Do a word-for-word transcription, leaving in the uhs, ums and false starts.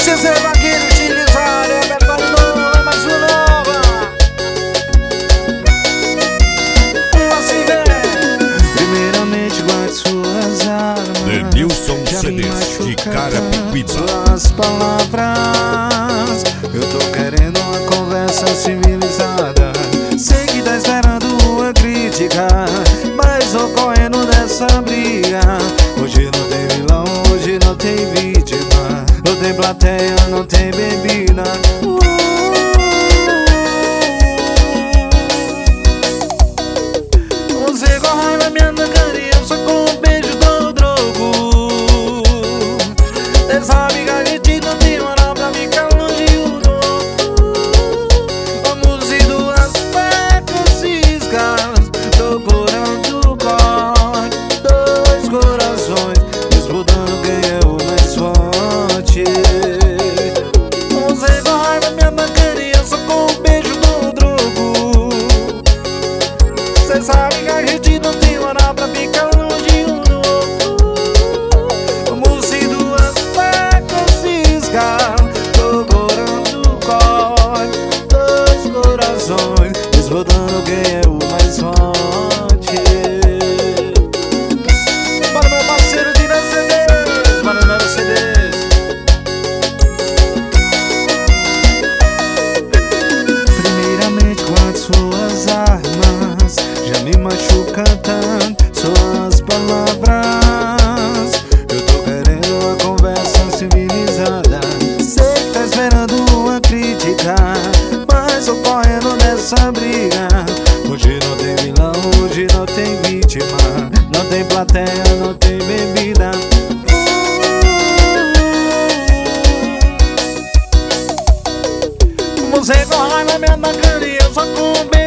C Z Vaqueiro utilizar, é verdade nova, mais uma nova. Assim vem. Primeiramente guarde suas armas. Denilson C Ds de Carapicuíba. Suas palavras. Eu tô querendo uma conversa civilizada. Sei que tá esperando uma crítica, mas tô correndo dessa briga. Hoje não tem vilão, hoje não tem vítima. Não tem plateia, não tem bebida. uh, Você com raiva me atacaria só com um beijo do drogo. Cê sabe que a gente não tem moral pra ficar longe um do outro. Vamos ir duas facas ciscas, procurando o corte. Dois corações disputando quem é o mais forte. Você com raiva me atacaria só com um beijo do drogo. Cê sabe que a gente não tem moral pra ficar longe um do outro. Vamos ir duas facas ciscas, procurando o corte. Dois corações disputando quem é o mais forte. Para meu parceiro de C Ds, para meu C Ds. Primeiramente guarde suas armas. Já me machuca tanto suas palavras. Eu tô querendo uma conversa civilizada. Sei que tá esperando uma crítica, mas tô correndo nessa briga. Hoje não tem vilão, hoje não tem vítima. Não tem plateia, não tem bebida. Você com raiva me atacaria só com um beijo